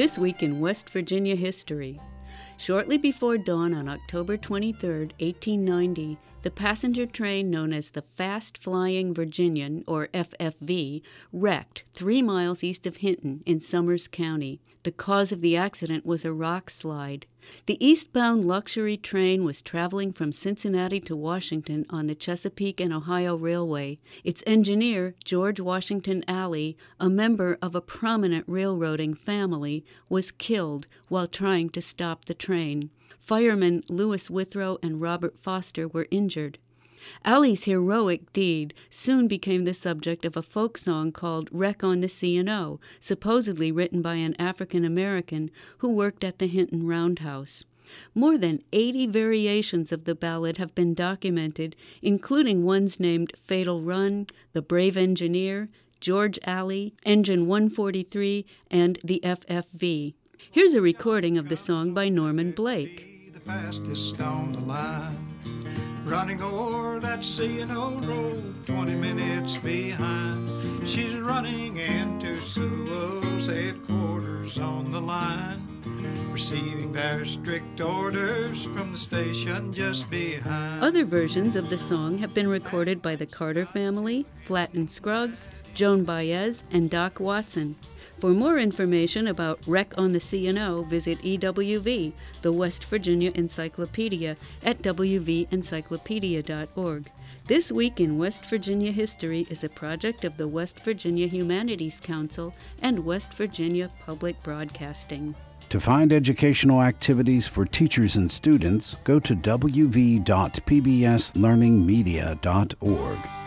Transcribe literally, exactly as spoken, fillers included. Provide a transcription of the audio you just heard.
This week in West Virginia history. Shortly before dawn on October twenty-third, eighteen ninety, the passenger train known as the Fast Flying Virginian, or F F V, wrecked three miles east of Hinton in Summers County. The cause of the accident was a rock slide. The eastbound luxury train was traveling from Cincinnati to Washington on the Chesapeake and Ohio Railway. Its engineer, George Washington Alley, a member of a prominent railroading family, was killed while trying to stop the train. Firemen Lewis Withrow and Robert Foster were injured. Alley's heroic deed soon became the subject of a folk song called Wreck on the C and O, supposedly written by an African-American who worked at the Hinton Roundhouse. More than eighty variations of the ballad have been documented, including ones named Fatal Run, The Brave Engineer, George Alley, Engine one forty-three, and the F F V. Here's a recording of the song by Norman Blake. The fastest on the line, running o'er that C and O road, twenty minutes behind. She's running into Sewell's headquarters on the line, receiving their strict orders from the station just behind. Other versions of the song have been recorded by the Carter family, Flatt and Scruggs, Joan Baez, and Doc Watson. For more information about Wreck on the C and O, visit E W V, the West Virginia Encyclopedia, at w v encyclopedia dot org. This Week in West Virginia History is a project of the West Virginia Humanities Council and West Virginia Public Broadcasting. To find educational activities for teachers and students, go to w v dot p b s learning media dot org.